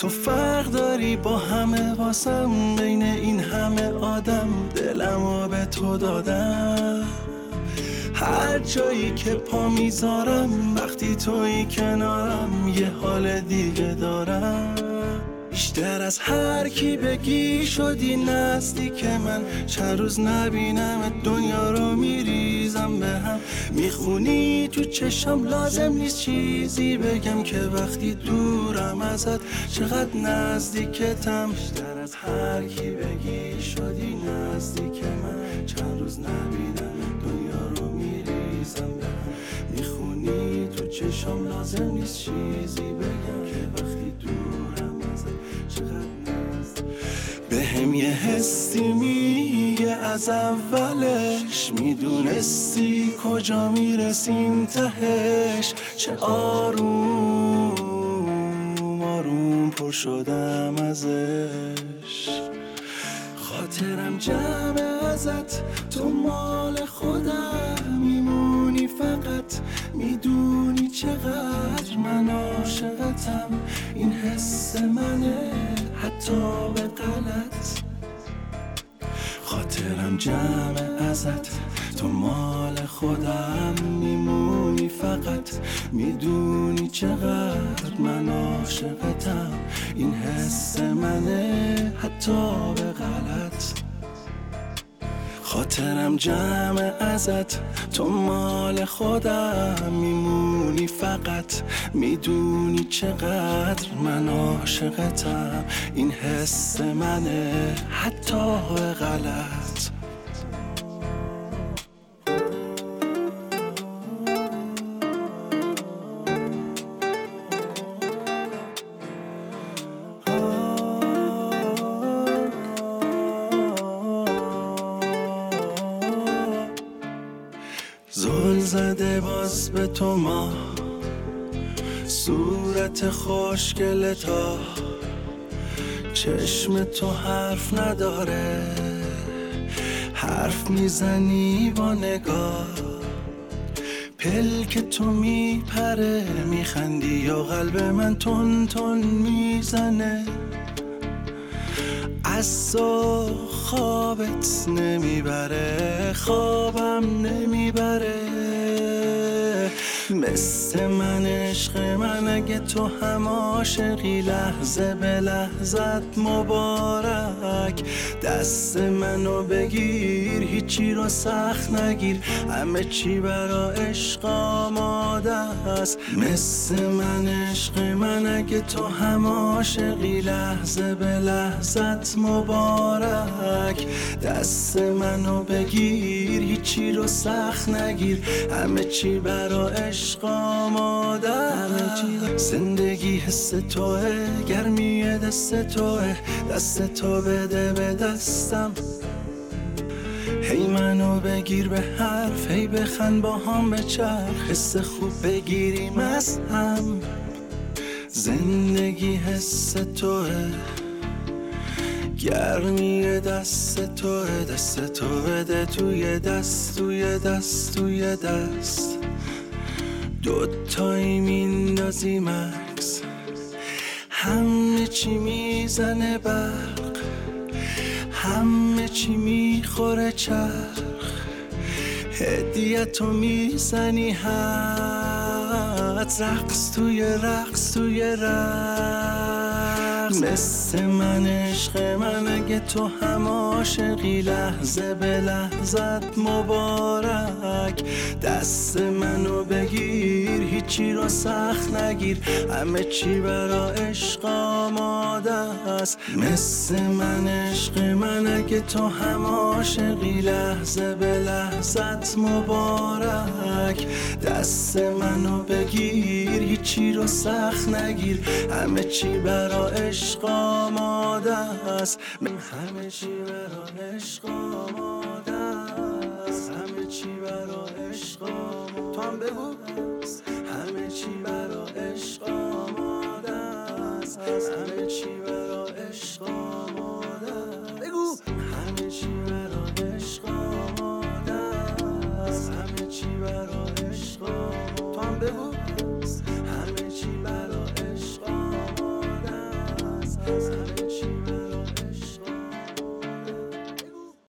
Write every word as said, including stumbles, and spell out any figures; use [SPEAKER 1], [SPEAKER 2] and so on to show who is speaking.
[SPEAKER 1] تو فرق داری با همه واسم، بین این همه آدم دلمو به تو دادم. هر جایی که پا میذارم وقتی توی کنارم یه حال دیگه دارم. بیشتر از هر کی بگی شدی نزدیک من، چند روز نبینم دنیا رو میریزم به هم. میخونی تو چشم لازم نیست چیزی بگم که وقتی دورم ازت چقدر نزدیکتم. بیشتر از هر کی بگی شدی نزدیک من، چند روز نبینم دنیا رو میریزم به هم. میخونی تو چشم لازم نیست چیزی بگم که وقتی دورم به هم یه حسی میگه از اولش، میدونستی کجا میرسیم تهش. چه آروم آروم پر شدم ازش. خاطرم جمع ازت، تو مال خودم میمونی فقط. میدونی چقدر من عاشقتم، این حس منه حتی به غلط. خاطرم جمع ازت، تو مال خودم میمونی فقط. میدونی چقدر من عاشقتم، این حس منه حتی به غلط. خاطرم جمع ازت، تو مال خودم میمونی فقط. میدونی چقدر من عاشقتم، این حس منه حتی به غلط. زل زده باز به تو ما، صورت خوشگل تا چشم تو حرف نداره. حرف میزنی با نگاه، پلک تو میپره. میخندی یا قلب من تون تون میزنه. از تو خوابت نمیبره، خوابم نمیبره. مثل من عشق من اگه تو هم عاشقی، لحظه به لحظت مبارک. دست منو بگیر، هیچی رو سخت نگیر، همه چی برا عشق آماده است. مثل من عشق من اگه تو هم عاشقی، لحظه به لحظت مبارک. دست منو بگیر، هیچی رو سخت نگیر، همه چی برا عشق آماده است. زندگی حس توه، گرمی دست توه. دست تو بده به دستم، هی منو بگیر به حرف، هی بخند با هم بچرخ. حس خوب بگیریم از هم. زندگی حس توه، گرمی دست توه. دست تو بده توی دست، توی دست، توی دست. دوتایی میندازی مکس، همه چی میزنه برق، همه چی میخوره چرخ. هدیتو میزنی حد، رقص توی رقص توی رقص. مثل من عشق من اگه تو هم عاشقی، لحظه به لحظت مبارک. دست منو بگیر، هیچی رو سخت نگیر، همه چی برا عشق آماده است. مثل من عشق من اگه تو هم عاشقی، لحظه به لحظت مبارک. دست منو بگیر، هیچی رو سخت نگیر، همه چی برا عشق آماده است. همه چی برا عشق آماده است، همه چی برا عشق آماده. تو هم بگو.